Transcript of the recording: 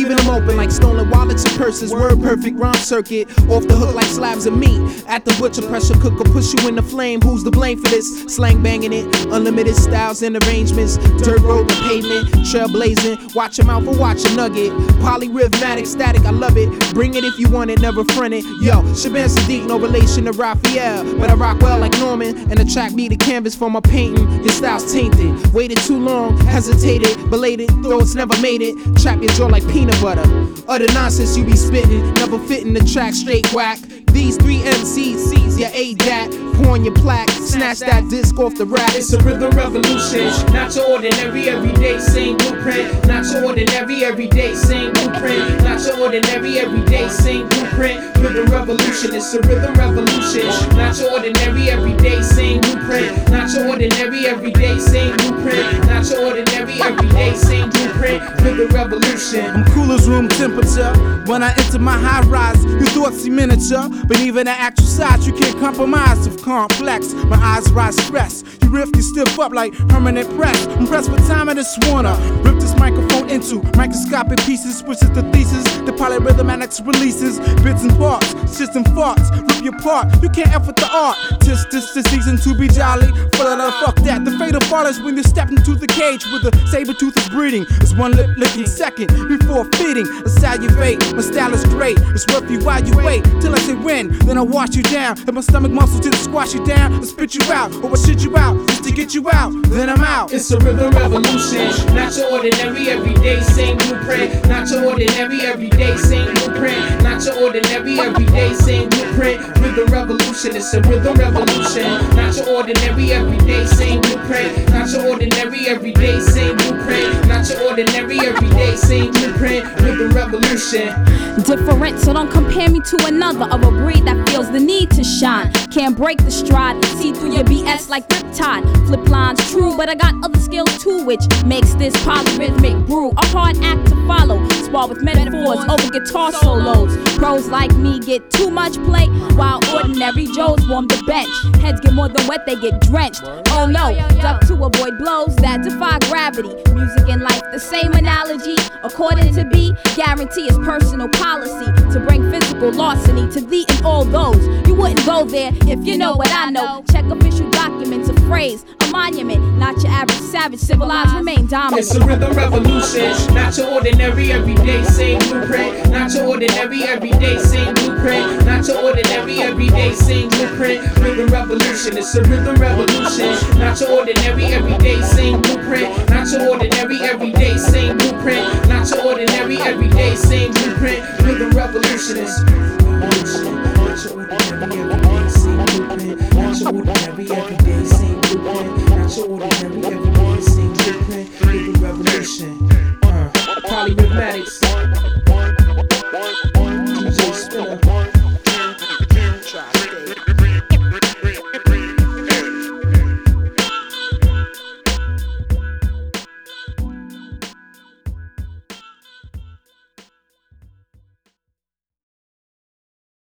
leaving them open like stolen wallets and purses. Word perfect rhyme circuit, off the hook like slabs of meat. At the butcher, pressure cooker, push you in the flame. Who's to blame for this? Slang banging it, unlimited styles and arrangements. Dirt road to pavement, trailblazing. Watch your mouth or watch a nugget. Polyrhythmatic, static, I love it. Bring it if you want it, never front it. Yo, Shaban Sadiq, no relation to Raphael, but I rock well like Norman, and the track be the canvas for my painting. Your style's tainted, waited too long, hesitated, belated, thoughts never made it. Trap your jaw like peanut butter. Other nonsense you be spitting, never fitting the track, straight whack. These 3 MCs seize your A-dat, pouring your plaque, snatch that disc off the rack. It's a rhythm revolution, not your ordinary everyday same blueprint. Not your ordinary everyday same blueprint. Not your ordinary everyday same blueprint. Rhythm revolution, it's a rhythm revolution. Not your ordinary everyday same blueprint. Not your ordinary everyday same blueprint. Not your ordinary everyday same blueprint. Rhythm revolution. I'm cool as room temperature. When I enter my high rise, you thought see miniature, but even at actual size, you can't compromise with complex. My eyes rise stress. You riff, you stiff up like permanent press. I'm pressed for time and it's wanna rip this microphone into microscopic pieces, which is the thesis. The polyrhythmatics releases bits and parts, system farts, rip your part. You can't effort the art. Tis this the season to be jolly. Fuck that. The fatal fall is when you step into the cage with a saber tooth is breeding. It's one lip licking second before feeding. A salivate. My style is great. It's worth you while you wait till I say when. Then I wash you down. And my stomach muscles didn't squash you down and spit you out, or I shit you out just to get you out. Then I'm out. It's a rhythm revolution. Not your ordinary everyday same blueprint. Not your ordinary everyday same blueprint. Not your ordinary everyday same blueprint. Rhythm revolution. It's a rhythm revolution. Not your ordinary everyday same blueprint. Not your ordinary everyday same blueprint. Not your ordinary everyday same blueprint. Rhythm revolution. Different, so don't compare me to another of a breed that feels the need to shine. Can't break the stride, see through your BS like Riptide. Flip lines true, but I got other skills too, which makes this polyrhythmic brew a hard act to follow. Spar with metaphors over guitar solos. Pros like me get too much play, while ordinary Joes warm the bench. Heads get more than wet, they get drenched. Oh no, duck to avoid blows that defy gravity. Music and life, the same analogy. According to B, guarantee is personal policy to bring physical larceny to thee and all those. You wouldn't go there if you know what I know. Check official documents, a phrase, a monument. Not your average savage, civilized, remain dominant. It's a rhythm revolution. Not your ordinary everyday same blueprint. Not your ordinary everyday same blueprint. Not your ordinary everyday same blueprint. Rhythm revolution. It's a rhythm revolution. Not your ordinary everyday same blueprint. Not your ordinary everyday same blueprint. Not your ordinary everyday same blueprint. Rhythm revolution. It's a rhythm revolution. Not your ordinary everyday same blueprint. Not your ordinary everyday same blueprint. Not your ordinary everyday